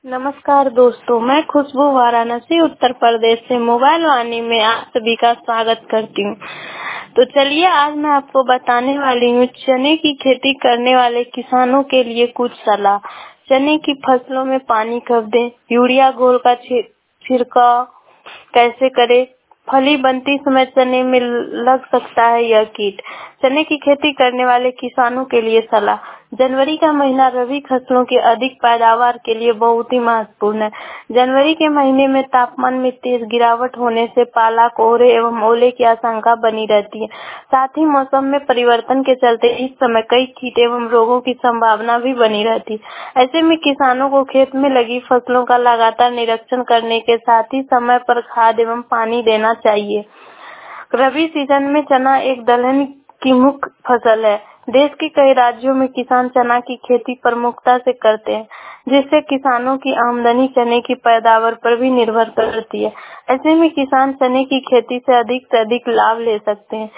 नमस्कार दोस्तों, मैं खुशबू वाराणसी उत्तर प्रदेश से मोबाइल वाणी में आप सभी का स्वागत करती हूँ। तो चलिए आज मैं आपको बताने वाली हूँ चने की खेती करने वाले किसानों के लिए कुछ सलाह। चने की फसलों में पानी कब दें, यूरिया घोल का छिड़काव कैसे करें, फली बनती समय चने में लग सकता है यह कीट। चने की खेती करने वाले किसानों के लिए सलाह। जनवरी का महीना रबी फसलों की अधिक पैदावार के लिए बहुत ही महत्वपूर्ण है। जनवरी के महीने में तापमान में तेज गिरावट होने से पाला, कोहरे एवं ओले की आशंका बनी रहती है। साथ ही मौसम में परिवर्तन के चलते इस समय कई कीट एवं रोगों की संभावना भी बनी रहती है। ऐसे में किसानों को खेत में लगी फसलों का लगातार निरीक्षण करने के साथ ही समय पर खाद एवं पानी देना चाहिए। रबी सीजन में चना एक दलहन की मुख्य फसल है। देश के कई राज्यों में किसान चना की खेती प्रमुखता से करते हैं, जिससे किसानों की आमदनी चने की पैदावार पर भी निर्भर करती है। ऐसे में किसान चने की खेती से अधिक लाभ ले सकते हैं।